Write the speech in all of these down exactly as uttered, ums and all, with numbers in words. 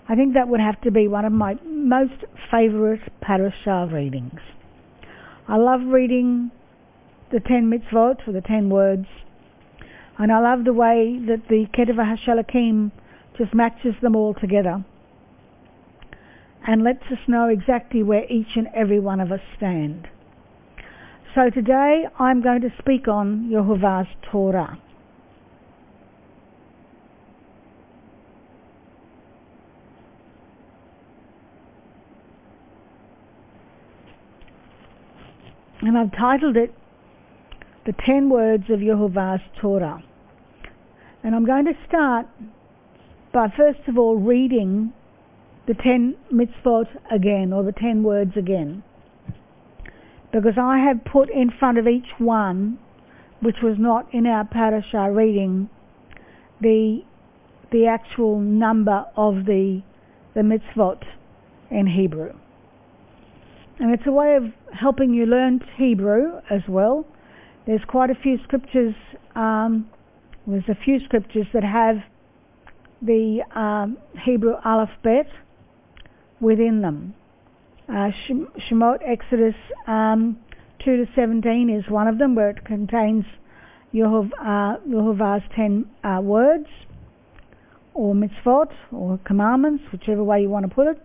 I think that would have to be one of my most favourite parashah readings. I love reading the ten mitzvot, or the ten words, and I love the way that the Ketuvah HaShalakim just matches them all together and lets us know exactly where each and every one of us stand. So today I'm going to speak on Yehovah's Torah. And I've titled it The Ten Words of Yehovah's Torah. And I'm going to start by first of all reading the ten mitzvot again, or the ten words again, because I have put in front of each one, which was not in our parashah reading, the the actual number of the the mitzvot in Hebrew. And it's a way of helping you learn Hebrew as well. There's quite a few scriptures, um, there's a few scriptures that have the um, Hebrew alphabet within them. Uh, Shemot, Exodus um, two to seventeen is one of them, where it contains Yehov, uh, Yehovah's ten uh, words, or mitzvot, or commandments, whichever way you want to put it.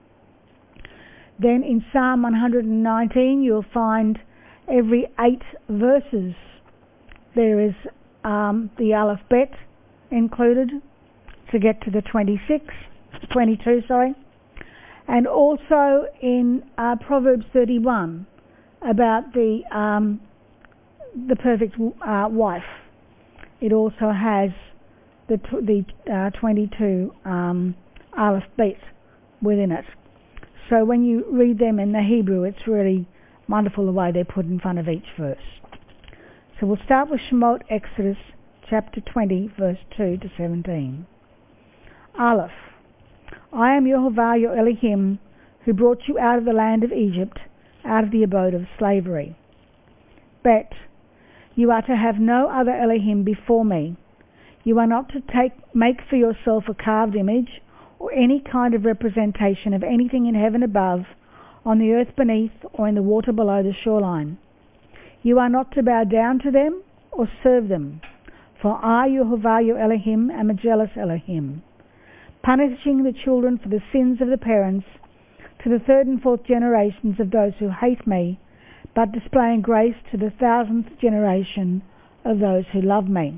Then in Psalm one hundred nineteen you'll find every eight verses there is um, the alphabet included to get to the twenty-six, twenty-two, sorry. And also in uh, Proverbs thirty-one about the um, the perfect uh, wife. It also has the t- the uh, twenty-two um, alphabet within it. So when you read them in the Hebrew, it's really wonderful the way they're put in front of each verse. So we'll start with Shemot, Exodus chapter twenty, verse two to seventeen. Aleph. I am Yehovah your Elohim, who brought you out of the land of Egypt, out of the abode of slavery. Bet. You are to have no other Elohim before me. You are not to take make for yourself a carved image, or any kind of representation of anything in heaven above, on the earth beneath, or in the water below the shoreline. You are not to bow down to them or serve them, for I, Yehovah your Elohim, am a jealous Elohim, punishing the children for the sins of the parents to the third and fourth generations of those who hate me, but displaying grace to the thousandth generation of those who love me.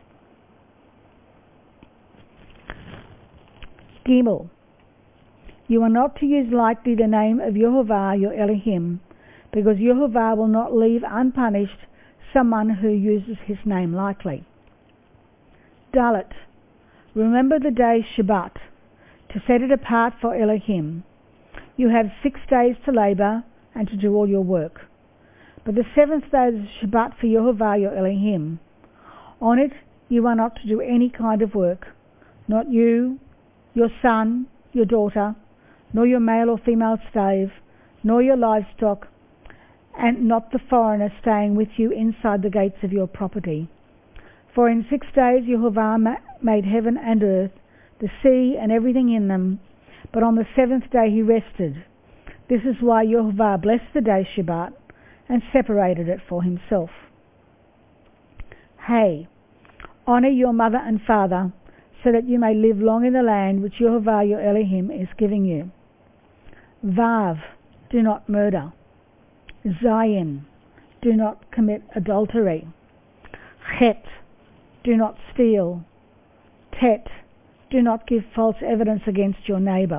Gimel. You are not to use lightly the name of Yehovah your Elohim, because Yehovah will not leave unpunished someone who uses his name lightly. Dalet. Remember the day Shabbat, to set it apart for Elohim. You have six days to labour and to do all your work. But the seventh day is Shabbat for Yehovah your Elohim. On it you are not to do any kind of work, not you, your son, your daughter, nor your male or female slave, nor your livestock, and not the foreigner staying with you inside the gates of your property. For in six days Yehovah ma- made heaven and earth, the sea and everything in them, but on the seventh day he rested. This is why Yehovah blessed the day Shabbat and separated it for himself. Hey, honour your mother and father, so that you may live long in the land which Yehovah your Elohim is giving you. Vav, do not murder. Zayin, do not commit adultery. Chet, do not steal. Tet, do not give false evidence against your neighbour.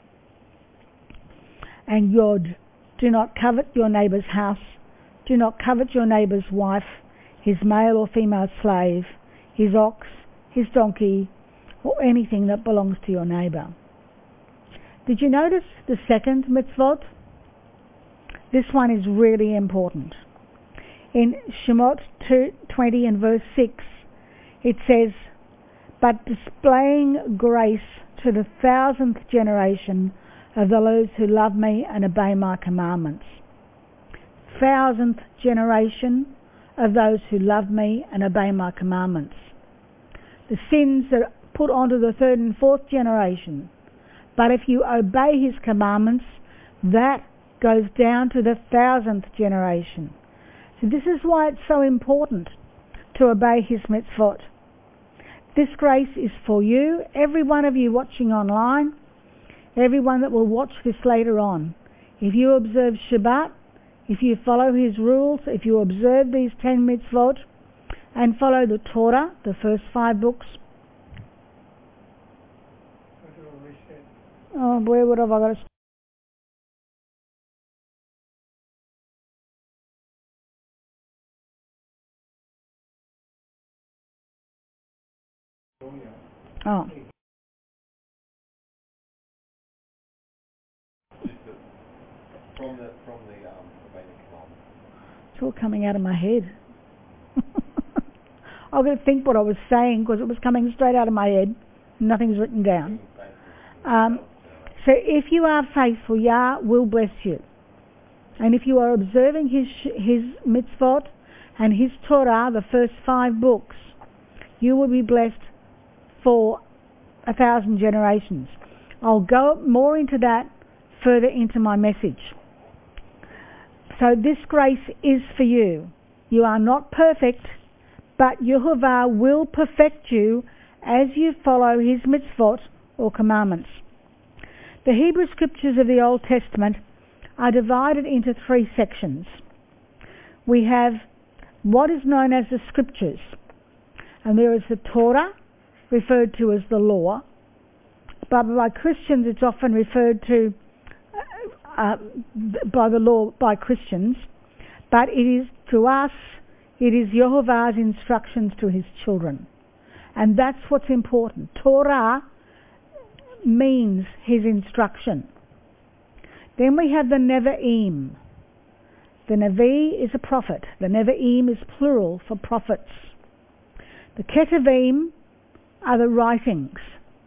And Yod, do not covet your neighbour's house. Do not covet your neighbour's wife, his male or female slave, his ox, his donkey, or anything that belongs to your neighbour. Did you notice the second mitzvot? This one is really important. In Shemot two twenty and verse six, it says, but displaying grace to the thousandth generation of those who love me and obey my commandments. Thousandth generation of those who love me and obey my commandments. The sins that are put onto the third and fourth generation, But if you obey his commandments, that goes down to the thousandth generation. So this is why it's so important to obey his mitzvot. This grace is for you, every one of you watching online, everyone that will watch this later on. If you observe Shabbat, if you follow his rules, if you observe these ten mitzvot and follow the Torah, the first five books. Oh, where would have I got to Oh. From the from the um, Rabbinic commandment. It's all coming out of my head. I've got to think what I was saying because it was coming straight out of my head. Nothing's written down. Um, so if you are faithful, Yah will bless you. And if you are observing his his mitzvot and his Torah, the first five books, you will be blessed for a thousand generations. I'll go more into that further into my message. So this grace is for you. You are not perfect, but Yehovah will perfect you as you follow his mitzvot or commandments. The Hebrew scriptures of the Old Testament are divided into three sections. We have what is known as the scriptures, and there is the Torah, referred to as the law, but by Christians it's often referred to uh, by the law by Christians, but it is to us, it is Yehovah's instructions to his children, and that's what's important. Torah means his instruction. Then we have the Nevi'im. The Nevi is a prophet. The Nevi'im is plural for prophets. The Ketuvim are the writings.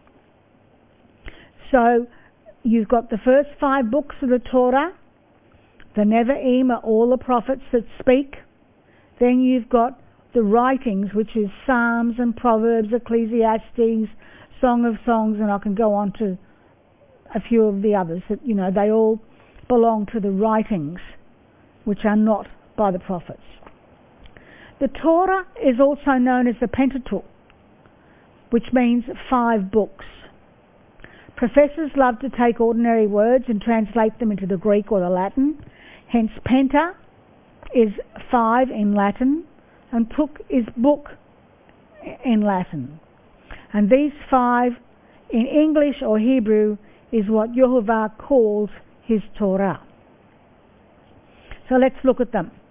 So you've got the first five books of the Torah. The Nevi'im are all the prophets that speak. Then you've got the writings, which is Psalms and Proverbs, Ecclesiastes, Song of Songs, and I can go on to a few of the others that, you know, they all belong to the writings which are not by the prophets. The Torah is also known as the Pentateuch, which means five books. Professors love to take ordinary words and translate them into the Greek or the Latin. Hence, Penta is five in Latin, and Tuk is book in Latin. And these five in English or Hebrew is what Yehovah calls his Torah. So let's look at them.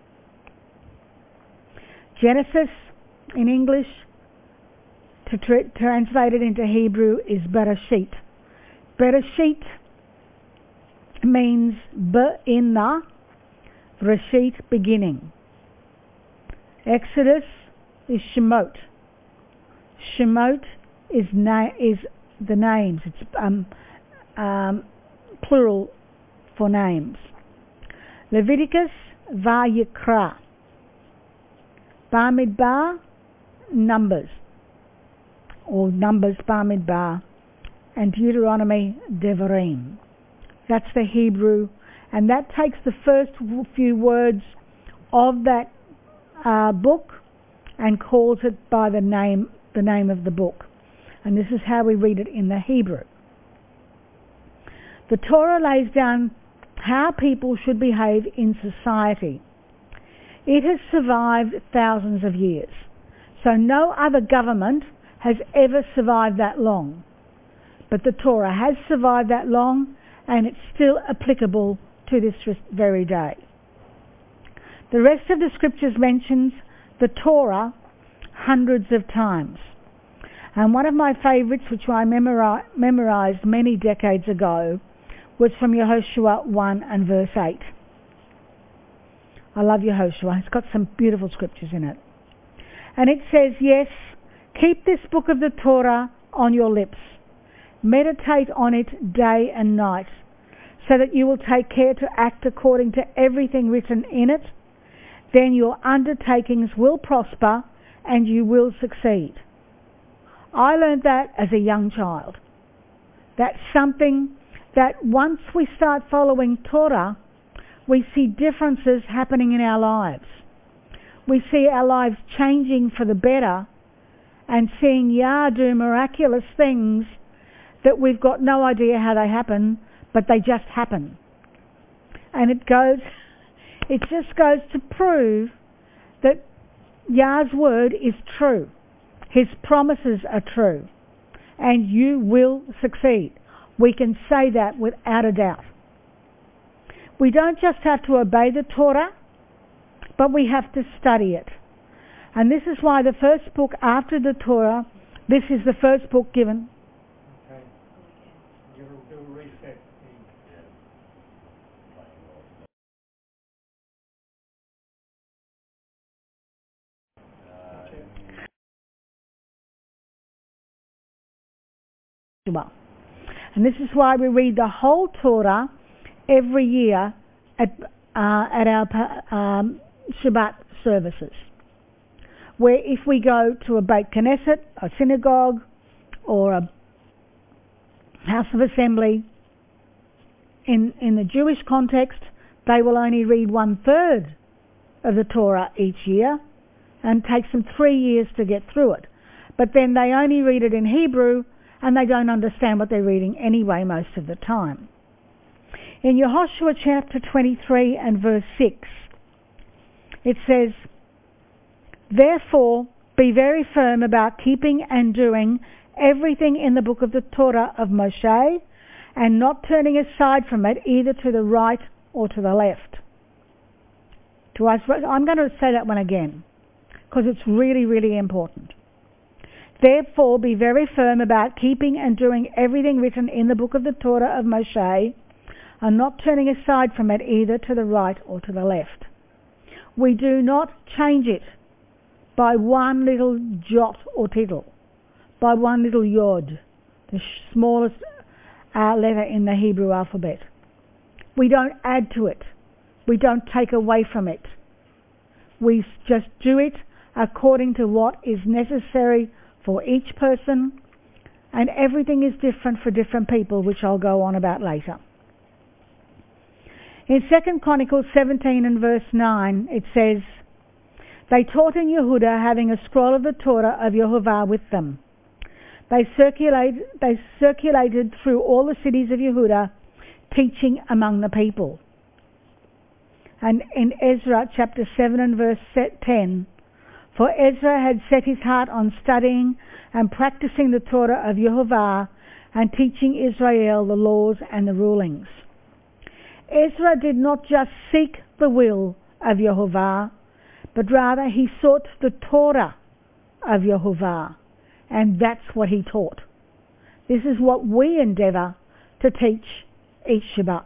Genesis in English, to tra- translate it into Hebrew, is Bereshit. Bereshit means Be-inna, Reshit, beginning. Exodus is Shemot. Shemot is na- is the names. It's um, um, plural for names. Leviticus, Vayikra. Bamidbar, Numbers, or Numbers, Bamidbar, and Deuteronomy, Devarim. That's the Hebrew, and that takes the first few words of that uh, book and calls it by the name, the name of the book. And this is how we read it in the Hebrew. The Torah lays down how people should behave in society. It has survived thousands of years, so no other government has ever survived that long. But the Torah has survived that long, and it's still applicable to this very day. The rest of the scriptures mentions the Torah hundreds of times. And one of my favourites, which I memori- memorised many decades ago, was from Yehoshua one and verse eight. I love Yehoshua. It's got some beautiful scriptures in it. And it says, yes, keep this book of the Torah on your lips. Meditate on it day and night, so that you will take care to act according to everything written in it. Then your undertakings will prosper and you will succeed. I learned that as a young child. That's something that once we start following Torah, we see differences happening in our lives. We see our lives changing for the better and seeing Yah do miraculous things that we've got no idea how they happen, but they just happen. And it goes, it just goes to prove that Yah's word is true. His promises are true. And you will succeed. We can say that without a doubt. We don't just have to obey the Torah, but we have to study it. And this is why the first book after the Torah, this is the first book given. Okay. Do a reset. And this is why we read the whole Torah every year at, uh, at our um, Shabbat services. Where if we go to a Beit Knesset, a synagogue, or a house of assembly, in, in the Jewish context, they will only read one third of the Torah each year, and it takes them three years to get through it. But then they only read it in Hebrew, and they don't understand what they're reading anyway most of the time. In Yehoshua chapter twenty-three and verse six, it says, "Therefore be very firm about keeping and doing everything in the book of the Torah of Moshe, and not turning aside from it either to the right or to the left." To us, I'm going to say that one again, because it's really, really important. "Therefore be very firm about keeping and doing everything written in the book of the Torah of Moshe, and not turning aside from it either to the right or to the left." We do not change it by one little jot or tittle, by one little yod, the smallest uh, letter in the Hebrew alphabet. We don't add to it. We don't take away from it. We just do it according to what is necessary for each person, and everything is different for different people, which I'll go on about later. In Second Chronicles seventeen and verse nine, it says, "They taught in Yehuda, having a scroll of the Torah of Yehovah with them. They, circulate, they circulated through all the cities of Yehuda, teaching among the people." And in Ezra chapter seven and verse ten, "For Ezra had set his heart on studying and practicing the Torah of Yehovah, and teaching Israel the laws and the rulings." Ezra did not just seek the will of Yehovah, but rather he sought the Torah of Yehovah, and that's what he taught. This is what we endeavour to teach each Shabbat.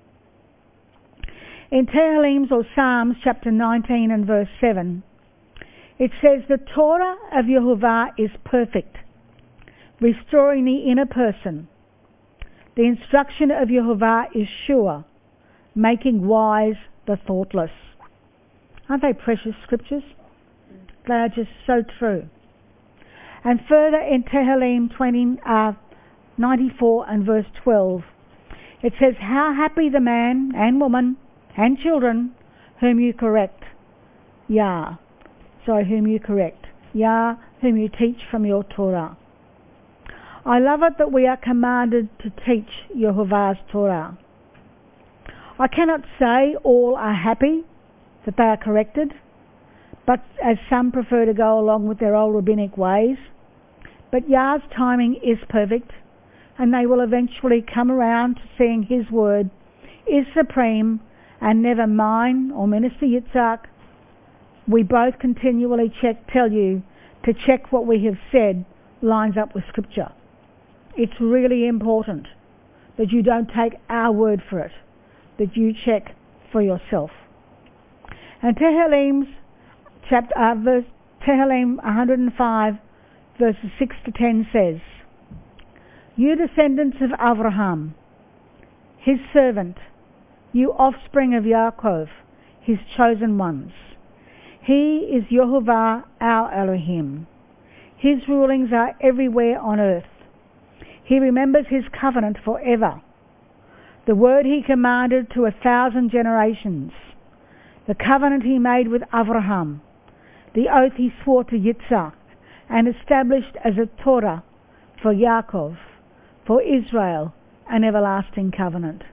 In Tehillim or Psalms chapter nineteen and verse seven, it says, "The Torah of Yehovah is perfect, restoring the inner person. The instruction of Yehovah is sure, making wise the thoughtless." Aren't they precious scriptures? They are just so true. And further in Tehillim twenty, uh, ninety-four and verse twelve, it says, "How happy the man and woman and children whom you correct, Yah." Sorry, whom you correct. Yah, whom you teach from your Torah. I love it that we are commanded to teach Yehovah's Torah. I cannot say all are happy that they are corrected, but as some prefer to go along with their old rabbinic ways. But Yah's timing is perfect, and they will eventually come around to seeing his word is supreme, and never mine or Minister Yitzhak. We both continually check, tell you to check what we have said lines up with Scripture. It's really important that you don't take our word for it, that you check for yourself. And Tehillim, chapter, uh, verse, Tehillim one hundred five, verses six to ten says, "You descendants of Abraham, his servant, you offspring of Yaakov, his chosen ones. He is Yehovah our Elohim. His rulings are everywhere on earth. He remembers his covenant forever, the word he commanded to a thousand generations, the covenant he made with Abraham, the oath he swore to Yitzhak and established as a Torah for Yaakov, for Israel, an everlasting covenant.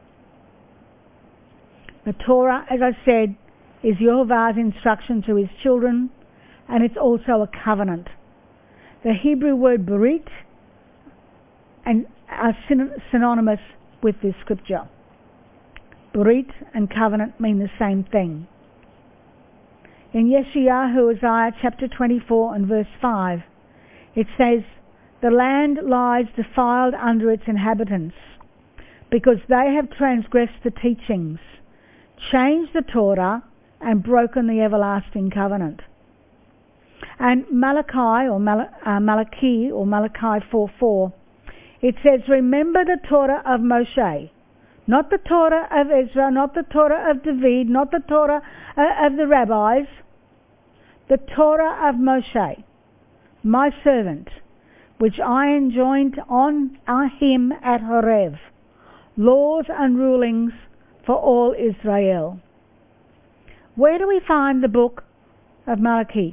The Torah, as I said, is Yehovah's instruction to his children, and it's also a covenant. The Hebrew word berit and are synonymous with this scripture. Berit and covenant mean the same thing. In Yeshayahu, Isaiah chapter twenty-four and verse five, it says, "The land lies defiled under its inhabitants, because they have transgressed the teachings, changed the Torah, and broken the everlasting covenant." And Malachi or Mal- uh, Malachi or Malachi four four, it says, "Remember the Torah of Moshe," not the Torah of Ezra, not the Torah of David, not the Torah uh, of the rabbis, the Torah of Moshe, my servant, which I enjoined on him at Horeb, laws and rulings for all Israel. Where do we find the book of Malachi?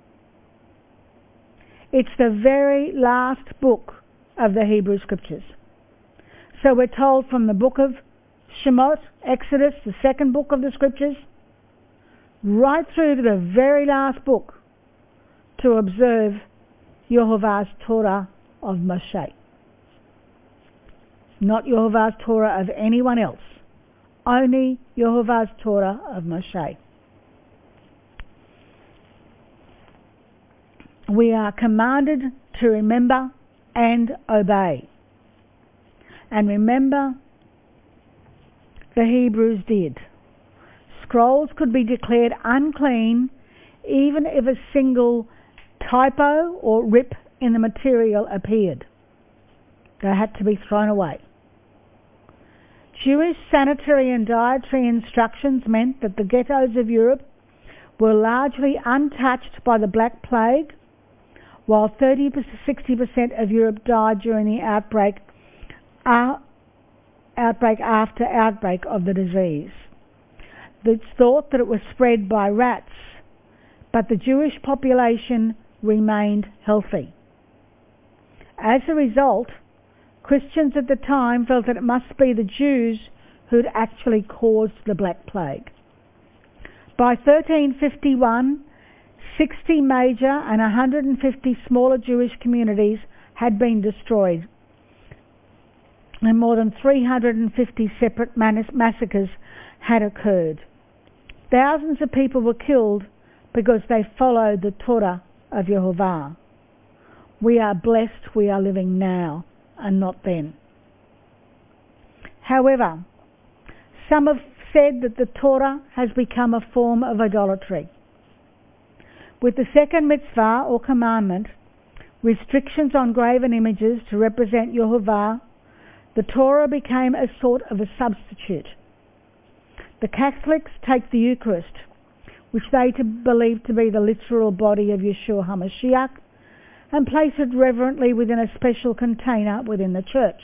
It's the very last book of the Hebrew Scriptures. So we're told from the book of Shemot, Exodus, the second book of the Scriptures, right through to the very last book to observe Yehovah's Torah of Moshe. Not Yehovah's Torah of anyone else. Only Yehovah's Torah of Moshe. We are commanded to remember and obey. And remember, the Hebrews did. Scrolls could be declared unclean even if a single typo or rip in the material appeared. They had to be thrown away. Jewish sanitary and dietary instructions meant that the ghettos of Europe were largely untouched by the Black Plague, while thirty to sixty percent of Europe died during the outbreak, uh, outbreak after outbreak of the disease. It's thought that it was spread by rats, but the Jewish population remained healthy. As a result, Christians at the time felt that it must be the Jews who'd actually caused the Black Plague. By thirteen fifty-one, sixty major and one hundred fifty smaller Jewish communities had been destroyed, and more than three hundred fifty separate massacres had occurred. Thousands of people were killed because they followed the Torah of Yehovah. We are blessed we are living now and not then. However, some have said that the Torah has become a form of idolatry. With the second mitzvah or commandment, restrictions on graven images to represent Yehovah, the Torah became a sort of a substitute. The Catholics take the Eucharist, which they to believe to be the literal body of Yeshua HaMashiach, and place it reverently within a special container within the church.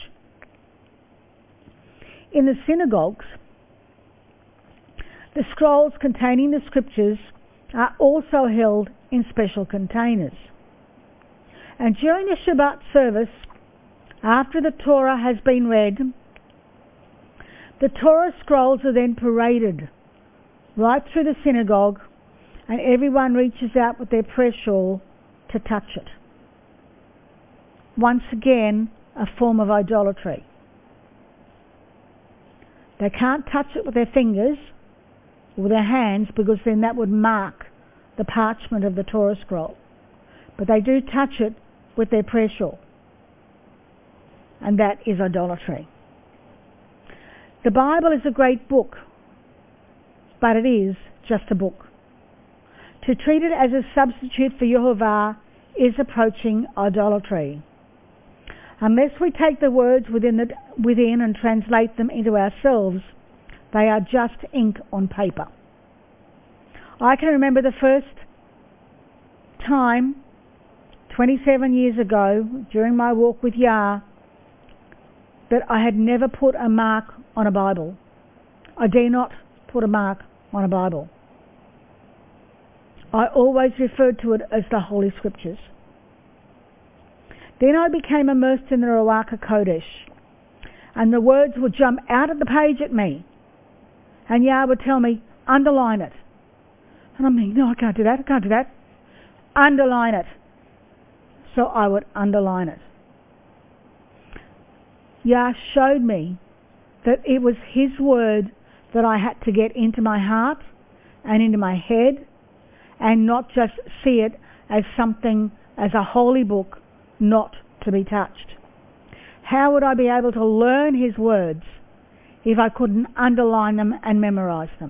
In the synagogues, the scrolls containing the scriptures are also held in special containers. And during the Shabbat service, after the Torah has been read, the Torah scrolls are then paraded right through the synagogue, and everyone reaches out with their prayer shawl to touch it. Once again, a form of idolatry. They can't touch it with their fingers or their hands, because then that would mark the parchment of the Torah scroll. But they do touch it with their prayer shawl, and that is idolatry. The Bible is a great book, but it is just a book. To treat it as a substitute for Yehovah is approaching idolatry. Unless we take the words within, the, within and translate them into ourselves, they are just ink on paper. I can remember the first time, twenty-seven years ago, during my walk with Yah, that I had never put a mark on a Bible. I dare not put a mark on a Bible. I always referred to it as the Holy Scriptures. Then I became immersed in the Ruach HaKodesh, and the words would jump out of the page at me, and Yah would tell me, underline it. And I'm thinking, no, I can't do that, I can't do that. Underline it. So I would underline it. Yah showed me that it was His word that I had to get into my heart and into my head, and not just see it as something, as a holy book, not to be touched. How would I be able to learn His words if I couldn't underline them and memorize them?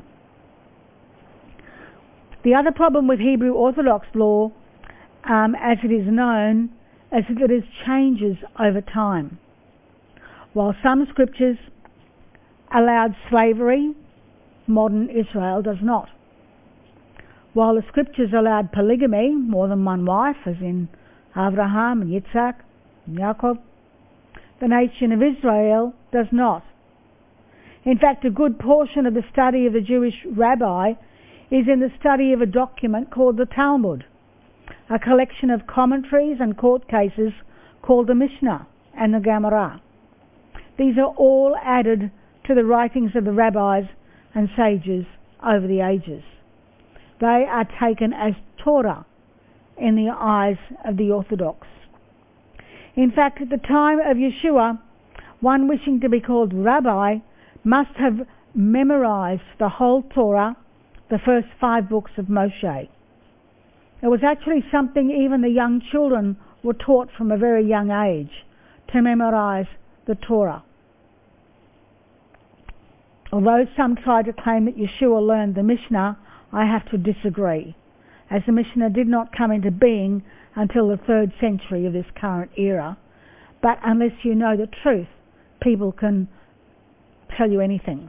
The other problem with Hebrew Orthodox law, um, as it is known, is that it changes over time. While some scriptures allowed slavery, modern Israel does not. While the scriptures allowed polygamy, more than one wife, as in Abraham and Yitzhak and Jacob, the nation of Israel does not. In fact, a good portion of the study of the Jewish rabbi is in the study of a document called the Talmud, a collection of commentaries and court cases called the Mishnah and the Gemara. These are all added to the writings of the rabbis and sages over the ages. They are taken as Torah in the eyes of the Orthodox. In fact, at the time of Yeshua, one wishing to be called rabbi must have memorized the whole Torah, the first five books of Moshe. It was actually something even the young children were taught from a very young age, to memorize the Torah. Although some try to claim that Yeshua learned the Mishnah, I have to disagree, as the Mishnah did not come into being until the third century of this current era. But unless you know the truth, people can tell you anything.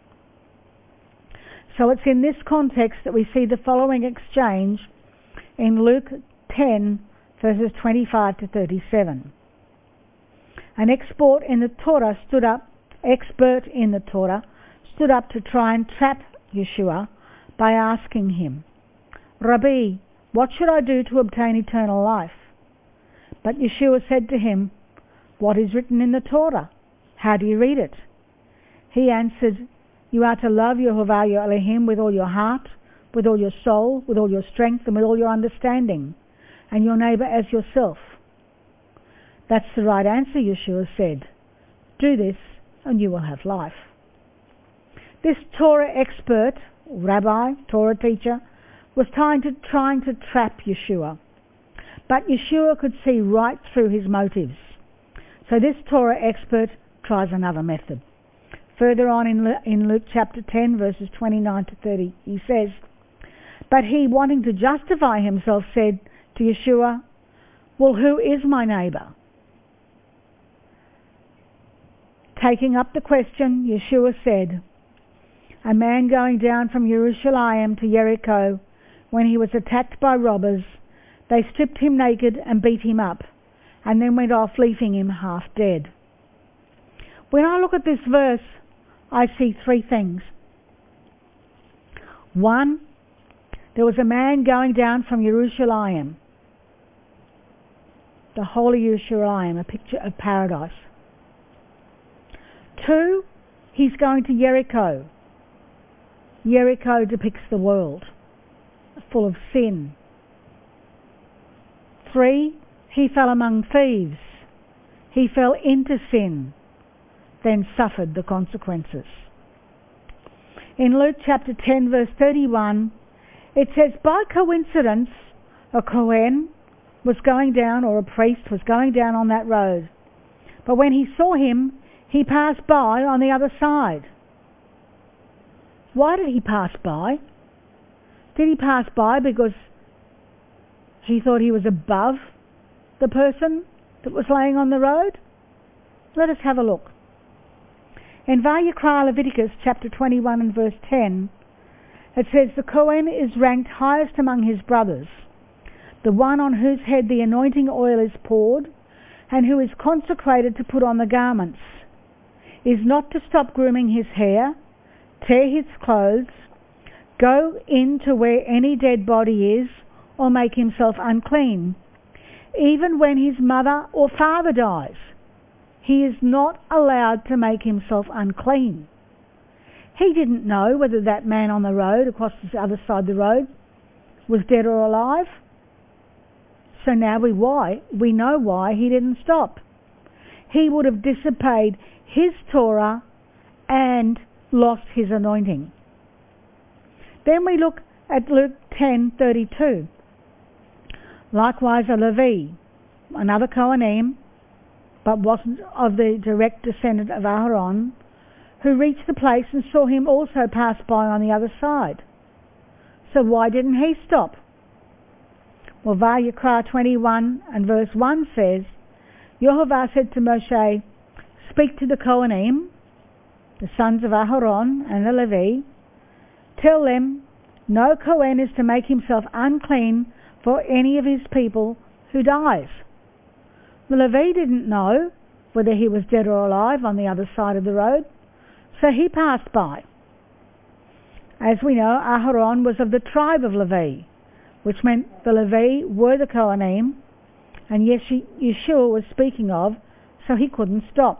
So it's in this context that we see the following exchange in Luke ten, verses twenty-five to thirty-seven. An expert in the Torah stood up, expert in the Torah, stood up to try and trap Yeshua by asking him, Rabbi, what should I do to obtain eternal life? But Yeshua said to him, what is written in the Torah? How do you read it? He answered, you are to love Yehovah your Elohim with all your heart, with all your soul, with all your strength, and with all your understanding, and your neighbour as yourself. That's the right answer, Yeshua said. Do this, and you will have life. This Torah expert, rabbi, Torah teacher, was trying to, trying to trap Yeshua. But Yeshua could see right through his motives. So this Torah expert tries another method. Further on in, in Luke chapter ten, verses twenty-nine to thirty, he says, but he, wanting to justify himself, said to Yeshua, well, who is my neighbour? Taking up the question, Yeshua said, a man going down from Jerusalem to Jericho, when he was attacked by robbers, they stripped him naked and beat him up, and then went off, leaving him half dead. When I look at this verse, I see three things. One, there was a man going down from Jerusalem, the holy Jerusalem, a picture of paradise. Two, he's going to Jericho. Jericho depicts the world, full of sin. Three, he fell among thieves. He fell into sin, then suffered the consequences. In Luke chapter ten, verse thirty-one, it says, by coincidence, a Kohen was going down, or a priest was going down on that road. But when he saw him, he passed by on the other side. Why did he pass by? Did he pass by because he thought he was above the person that was laying on the road? Let us have a look. In Vayikra Leviticus chapter twenty-one and verse ten, it says, the Kohen is ranked highest among his brothers, the one on whose head the anointing oil is poured, and who is consecrated to put on the garments. is not to stop grooming his hair, tear his clothes, go in to where any dead body is, or make himself unclean. Even when his mother or father dies, he is not allowed to make himself unclean. He didn't know whether that man on the road, across the other side of the road, was dead or alive. So now we why we know why he didn't stop. He would have disobeyed his Torah and lost his anointing. Then we look at Luke ten thirty-two. Likewise a Levi, another Kohanim, but wasn't of the direct descendant of Aaron, who reached the place and saw him also pass by on the other side. So why didn't he stop? Well, Vayikra twenty-one and verse one says, Yehovah said to Moshe, speak to the Kohanim, the sons of Aaron and the Levi, tell them, no Kohen is to make himself unclean for any of his people who dies. The Levi didn't know whether he was dead or alive on the other side of the road, so he passed by. As we know, Aaron was of the tribe of Levi, which meant the Levi were the Kohanim, and Yeshua was speaking of, so he couldn't stop.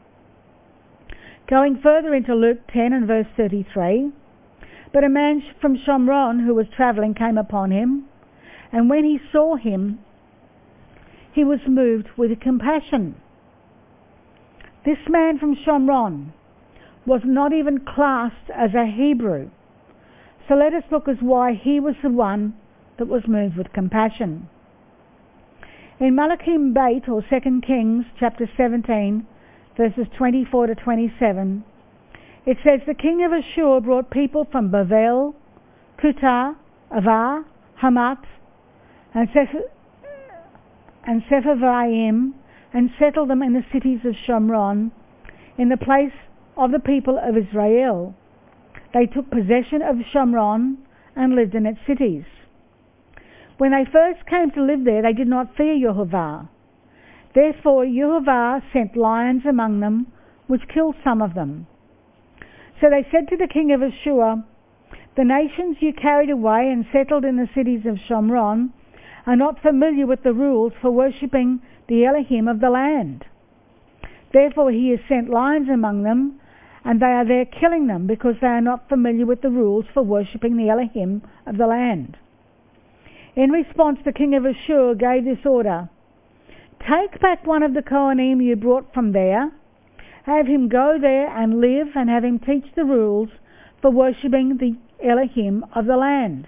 Going further into Luke ten and verse thirty-three, but a man from Shomron who was travelling came upon him, and when he saw him, he was moved with compassion. This man from Shomron was not even classed as a Hebrew, so let us look as why he was the one that was moved with compassion. In Malachim Beit, or Second Kings, chapter seventeen, verses twenty-four to twenty-seven, it says, the king of Ashur brought people from Bavel, Kuta, Ava, Hamat, and Seph- and Sepharvaim, and settled them in the cities of Shomron, in the place of the people of Israel. They took possession of Shomron and lived in its cities. When they first came to live there, they did not fear Yehovah. Therefore Yehovah sent lions among them, which killed some of them. So they said to the king of Ashur, the nations you carried away and settled in the cities of Shomron are not familiar with the rules for worshipping the Elohim of the land. Therefore he has sent lions among them, and they are there killing them, because they are not familiar with the rules for worshipping the Elohim of the land. In response, the king of Ashur gave this order, take back one of the Kohanim you brought from there, have him go there and live, and have him teach the rules for worshipping the Elohim of the land.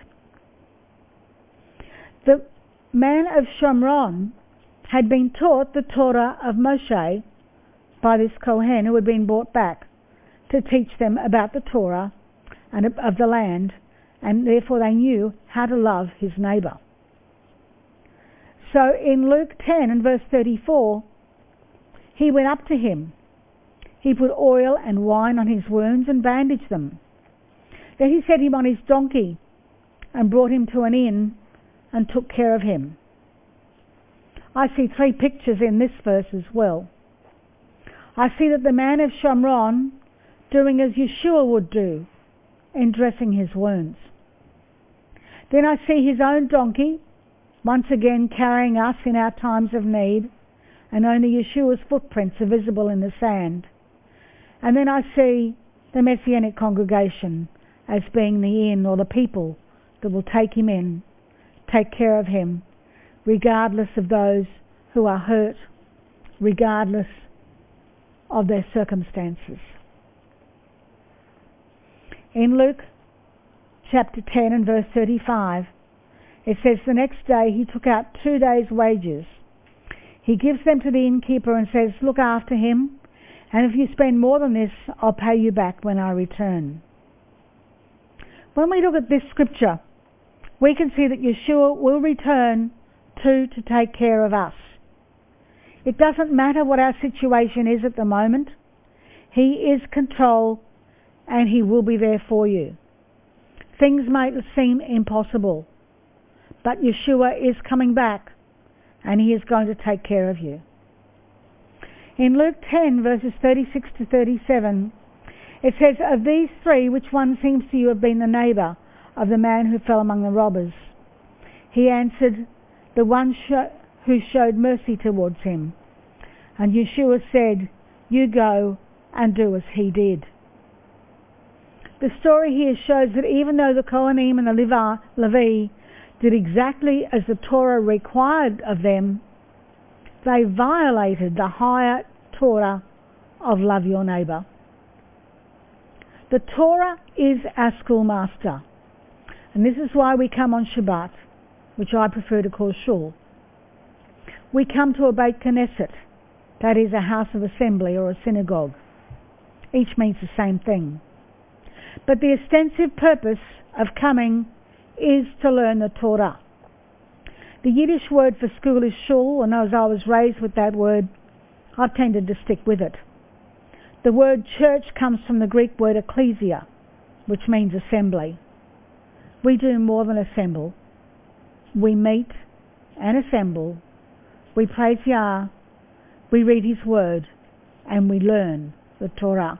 The man of Shomron had been taught the Torah of Moshe by this Kohen who had been brought back to teach them about the Torah and of the land, and therefore they knew how to love his neighbour. So in Luke ten and verse thirty-four, he went up to him. He put oil and wine on his wounds and bandaged them. Then he set him on his donkey and brought him to an inn and took care of him. I see three pictures in this verse as well. I see that the man of Shomron doing as Yeshua would do in dressing his wounds. Then I see his own donkey, once again carrying us in our times of need, and only Yeshua's footprints are visible in the sand. And then I see the Messianic congregation as being the inn, or the people that will take him in, take care of him, regardless of those who are hurt, regardless of their circumstances. In Luke chapter ten and verse thirty-five, it says, the next day he took out two days' wages. He gives them to the innkeeper and says, look after him, and if you spend more than this, I'll pay you back when I return. When we look at this scripture, we can see that Yeshua will return to to take care of us. It doesn't matter what our situation is at the moment. He is control, and he will be there for you. Things might seem impossible, but Yeshua is coming back, and he is going to take care of you. In Luke ten, verses thirty-six to thirty-seven, it says, "Of these three, which one seems to you have been the neighbour of the man who fell among the robbers?" He answered, "The one sh- who showed mercy towards him." And Yeshua said, "You go and do as he did." The story here shows that even though the Kohanim and the Levi, Levi did exactly as the Torah required of them, they violated the higher Torah of love your neighbour. The Torah is our schoolmaster, and this is why we come on Shabbat, which I prefer to call Shul. We come to a Beit Knesset, that is a house of assembly or a synagogue. Each means the same thing. But the extensive purpose of coming is to learn the Torah. The Yiddish word for school is shul, and as I was raised with that word, I've tended to stick with it. The word church comes from the Greek word ecclesia, which means assembly. We do more than assemble. We meet and assemble. We praise Yah, we read His word, and we learn the Torah.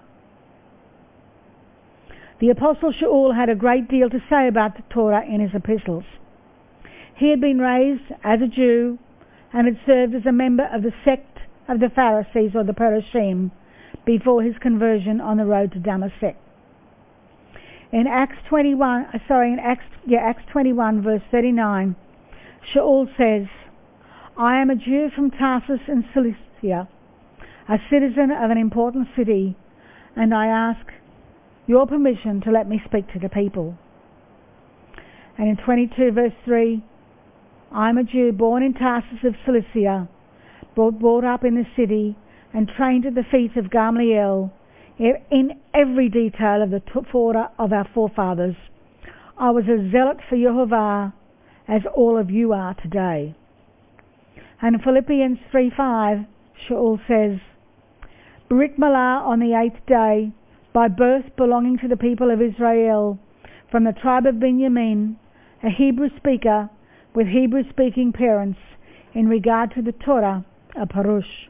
The Apostle Shaul had a great deal to say about the Torah in his epistles. He had been raised as a Jew and had served as a member of the sect of the Pharisees or the Parashim before his conversion on the road to Damascus. In Acts twenty-one, sorry, in Acts, yeah, Acts twenty-one, verse thirty-nine, Shaul says, "I am a Jew from Tarsus in Cilicia, a citizen of an important city, and I ask your permission to let me speak to the people." And in twenty-two, verse three, "I am a Jew born in Tarsus of Cilicia, brought, brought up in the city, and trained at the feet of Gamaliel in every detail of the Torah of our forefathers. I was a zealot for Yehovah, as all of you are today." And in Philippians three five, Shaul says, "Brit Milah on the eighth day, by birth belonging to the people of Israel, from the tribe of Benjamin, a Hebrew speaker with Hebrew-speaking parents, in regard to the Torah, a Parush."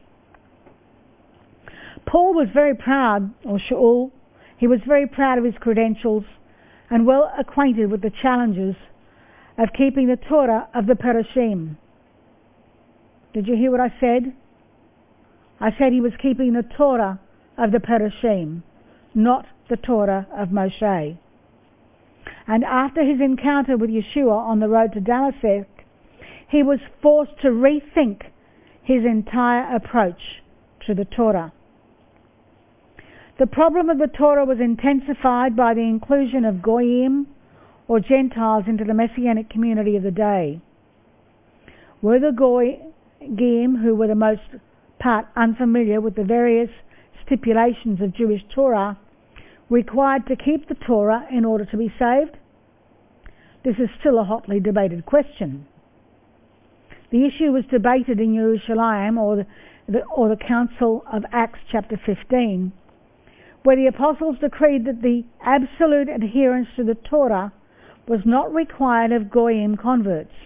Paul was very proud, or Shaul, he was very proud of his credentials and well acquainted with the challenges of keeping the Torah of the Parashim. Did you hear what I said? I said he was keeping the Torah of the Parashim, not the Torah of Moshe. And after his encounter with Yeshua on the road to Damascus, he was forced to rethink his entire approach to the Torah. The problem of the Torah was intensified by the inclusion of Goyim, or Gentiles, into the Messianic community of the day. Were the Goyim, who were the most part unfamiliar with the various stipulations of Jewish Torah, required to keep the Torah in order to be saved? This is still a hotly debated question. The issue was debated in Jerusalem, or the, the, or the Council of Acts chapter fifteen, where the apostles decreed that the absolute adherence to the Torah was not required of Goyim converts.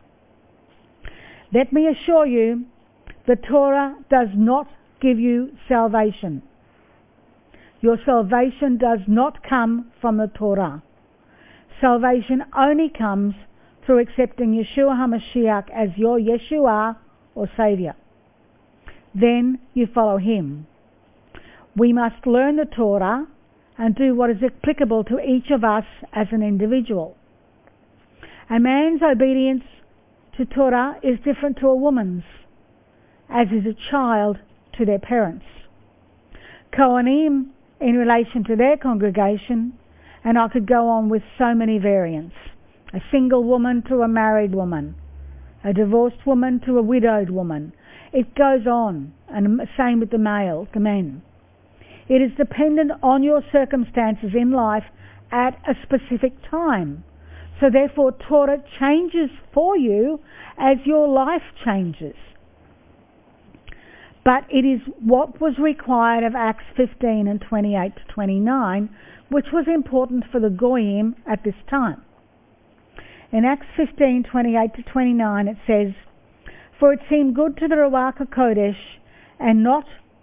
Let me assure you, the Torah does not give you salvation. Your salvation does not come from the Torah. Salvation only comes through accepting Yeshua HaMashiach as your Yeshua or Saviour. Then you follow Him. We must learn the Torah and do what is applicable to each of us as an individual. A man's obedience to Torah is different to a woman's, as is a child to their parents. Kohanim in relation to their congregation, and I could go on with so many variants. A single woman to a married woman, a divorced woman to a widowed woman. It goes on, and same with the male, the men. It is dependent on your circumstances in life at a specific time. So therefore Torah changes for you as your life changes. But it is what was required of Acts fifteen and twenty-eight to twenty-nine, which was important for the Goyim at this time. In Acts fifteen, twenty-eight to twenty-nine it says, "For it seemed good to the Ruach HaKodesh and not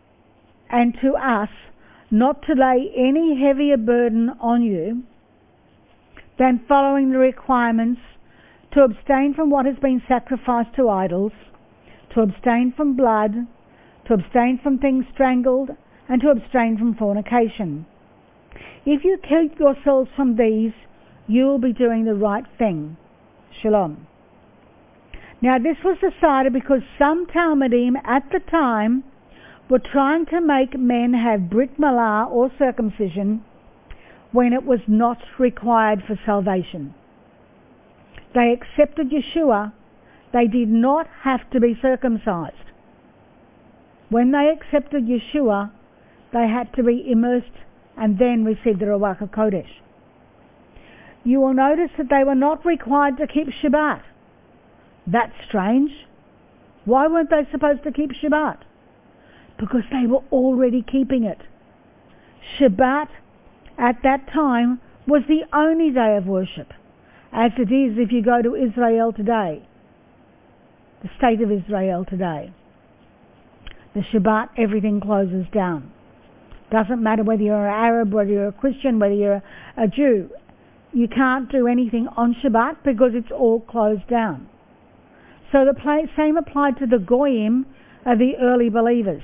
and to us not to lay any heavier burden on you than following the requirements to abstain from what has been sacrificed to idols, to abstain from blood, to abstain from things strangled, and to abstain from fornication. If you keep yourselves from these, you will be doing the right thing. Shalom. Now this was decided because some Talmudim at the time were trying to make men have Brit Milah or circumcision when it was not required for salvation. They accepted Yeshua. They did not have to be circumcised. When they accepted Yeshua, they had to be immersed and then receive the Ruach HaKodesh. You will notice that they were not required to keep Shabbat. That's strange. Why weren't they supposed to keep Shabbat? Because they were already keeping it. Shabbat at that time was the only day of worship, as it is if you go to Israel today, the state of Israel today. The Shabbat, everything closes down. Doesn't matter whether you're an Arab, whether you're a Christian, whether you're a Jew. You can't do anything on Shabbat because it's all closed down. So the same applied to the Goyim of the early believers.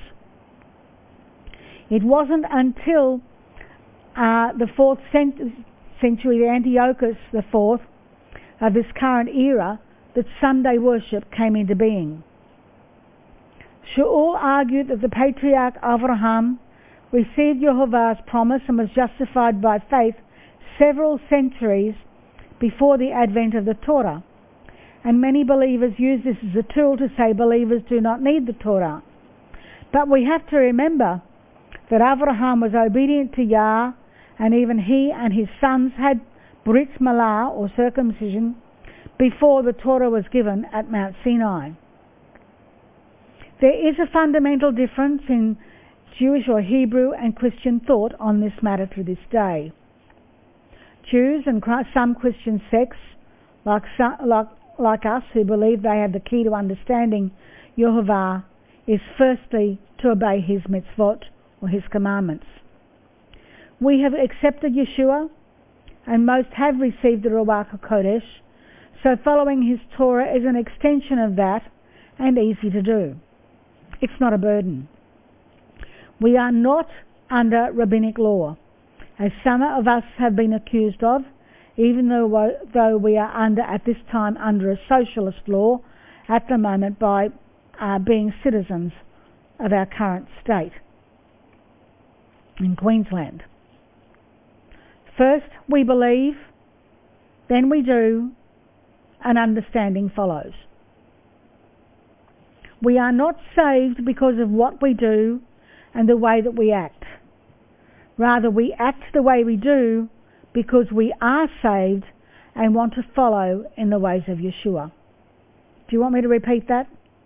It wasn't until uh, the fourth cent- century, the Antiochus the fourth, of this current era, that Sunday worship came into being. Shaul argued that the patriarch Abraham received Yehovah's promise and was justified by faith several centuries before the advent of the Torah. And many believers use this as a tool to say believers do not need the Torah. But we have to remember that Abraham was obedient to Yah, and even he and his sons had Brit Milah or circumcision before the Torah was given at Mount Sinai. There is a fundamental difference in Jewish or Hebrew and Christian thought on this matter to this day. Jews and some Christian sects, like, like, like us who believe they have the key to understanding Yehovah, is firstly to obey his mitzvot or his commandments. We have accepted Yeshua, and most have received the Ruach HaKodesh, so following his Torah is an extension of that and easy to do. It's not a burden. We are not under rabbinic law, as some of us have been accused of, even though, though we are under, at this time, under a socialist law at the moment by uh, being citizens of our current state in Queensland. First, we believe, then we do, and understanding follows. We are not saved because of what we do and the way that we act. Rather, we act the way we do because we are saved and want to follow in the ways of Yeshua. Do you want me to repeat that?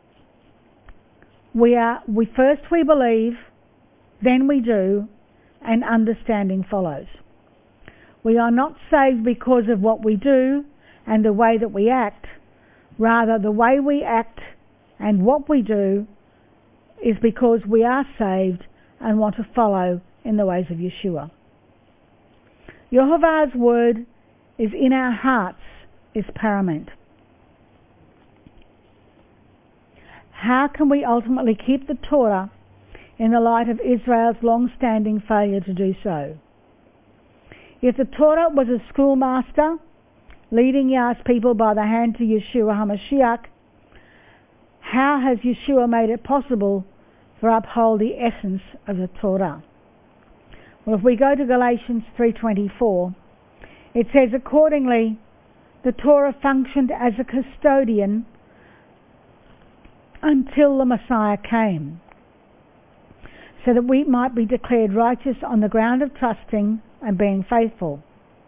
We are, we first we believe, then we do, and understanding follows. We are not saved because of what we do and the way that we act. Rather, the way we act and what we do is because we are saved and want to follow in the ways of Yeshua. Yehovah's word is in our hearts is paramount. How can we ultimately keep the Torah in the light of Israel's long-standing failure to do so? If the Torah was a schoolmaster leading Yah's people by the hand to Yeshua HaMashiach, how has Yeshua made it possible for uphold the essence of the Torah? Well, if we go to Galatians three twenty-four, it says, accordingly, the Torah functioned as a custodian until the Messiah came, so that we might be declared righteous on the ground of trusting and being faithful.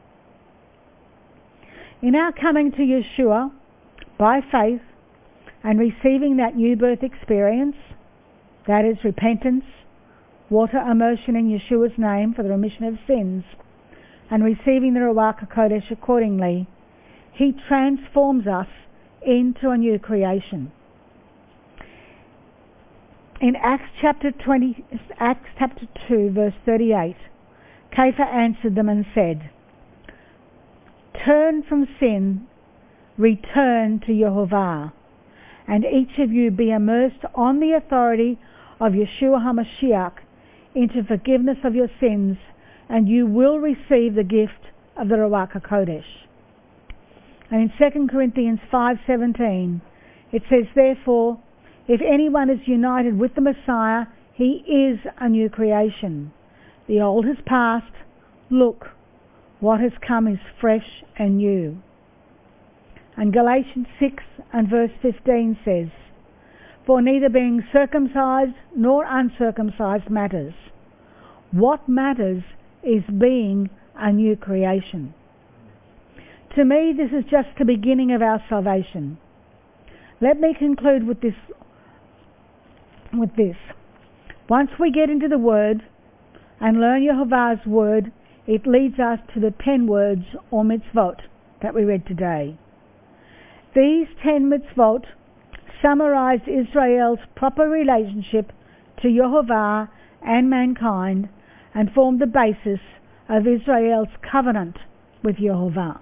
In our coming to Yeshua by faith and receiving that new birth experience, that is repentance, water immersion in Yeshua's name for the remission of sins, and receiving the Ruach HaKodesh accordingly, he transforms us into a new creation. in Acts chapter twenty, Acts chapter two, verse thirty-eight, Kepha answered them and said, "Turn from sin, return to Yehovah, and each of you be immersed on the authority of Yeshua HaMashiach into forgiveness of your sins, and you will receive the gift of the Ruach HaKodesh." And in Second Corinthians five seventeen, it says, "Therefore, if anyone is united with the Messiah, he is a new creation. The old has passed. Look, what has come is fresh and new." And Galatians six and verse fifteen says, "For neither being circumcised nor uncircumcised matters. What matters is being a new creation." To me, this is just the beginning of our salvation. Let me conclude with this. With this. Once we get into the Word and learn Yehovah's Word, it leads us to the ten words or mitzvot that we read today. These ten mitzvot summarize Israel's proper relationship to Yehovah and mankind and form the basis of Israel's covenant with Yehovah.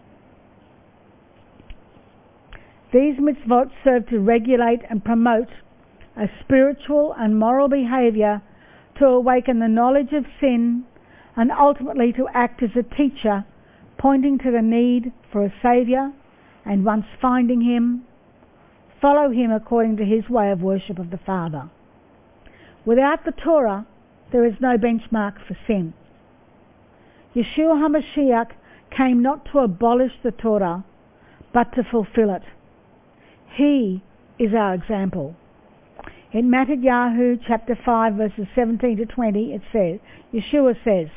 These mitzvot serve to regulate and promote a spiritual and moral behavior to awaken the knowledge of sin and ultimately to act as a teacher, pointing to the need for a Saviour, and once finding him, follow him according to his way of worship of the Father. Without the Torah, there is no benchmark for sin. Yeshua HaMashiach came not to abolish the Torah, but to fulfill it. He is our example. In Matthew chapter five verses seventeen to twenty, it says, Yeshua says,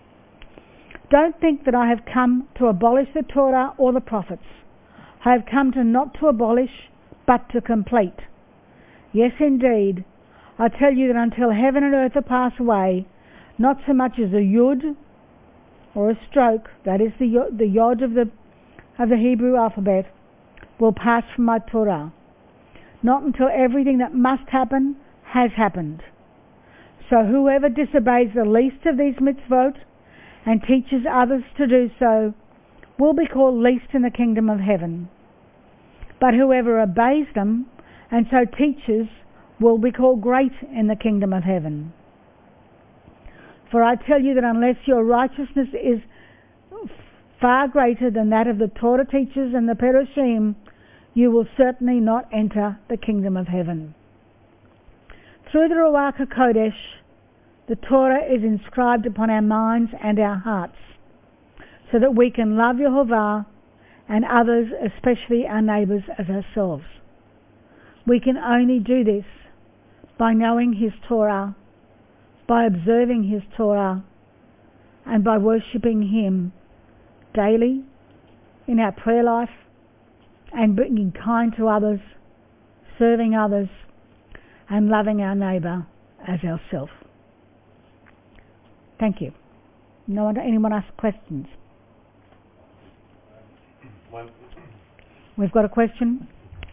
"Don't think that I have come to abolish the Torah or the prophets. I have come to not to abolish, but to complete. Yes, indeed, I tell you that until heaven and earth are passed away, not so much as a yud or a stroke, that is the yod, the yod of the of the Hebrew alphabet, will pass from my Torah. Not until everything that must happen has happened. So whoever disobeys the least of these mitzvot and teaches others to do so will be called least in the kingdom of heaven. But whoever obeys them and so teaches will be called great in the kingdom of heaven. For I tell you that unless your righteousness is far greater than that of the Torah teachers and the Perushim, you will certainly not enter the kingdom of heaven." Through the Ruach HaKodesh, the Torah is inscribed upon our minds and our hearts, so that we can love Yehovah and others, especially our neighbours, as ourselves. We can only do this by knowing his Torah, by observing his Torah, and by worshipping him daily in our prayer life, and being kind to others, serving others, and loving our neighbour as ourself. Thank you. No one, anyone ask questions? One. We've got a question.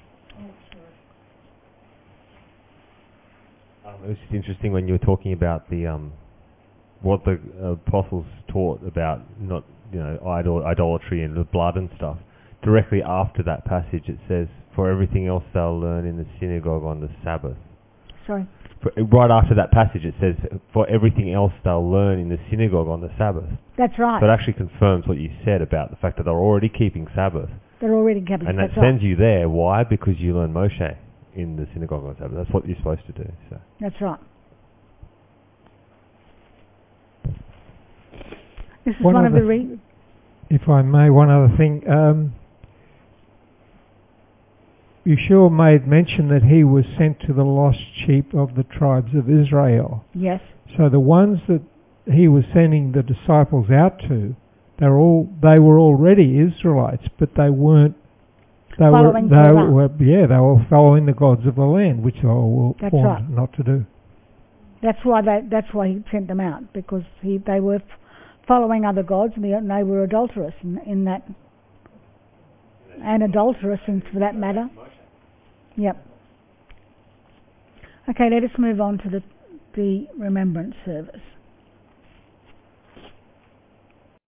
Um, it was just interesting when you were talking about the um, what the uh, apostles taught about not you know idol idolatry and the blood and stuff. Directly after that passage, it says, "For everything else they'll learn in the synagogue on the Sabbath." Sorry. For, right after that passage, it says, "For everything else they'll learn in the synagogue on the Sabbath." That's right. So it actually confirms what you said about the fact that they're already keeping Sabbath. They're already keeping Sabbath. And that That's sends right. you there. Why? Because you learn Moshe in the synagogue on Sabbath. That's what you're supposed to do. So. That's right. This is One one of the... other- Re- If I may, one other thing. Um, Yeshua made mention that he was sent to the lost sheep of the tribes of Israel. yes. So the ones that he was sending the disciples out to, they're all they were already Israelites, but they weren't. They Following were, they Torah. were, yeah, they were following the gods of the land, which they were That's warned right. not to do. That's why they, that's why he sent them out, because he, they were f- following other gods, and they, and they were adulterous in, in that, and adulterous in, for that matter. Yep. Okay, let us move on to the, the remembrance service.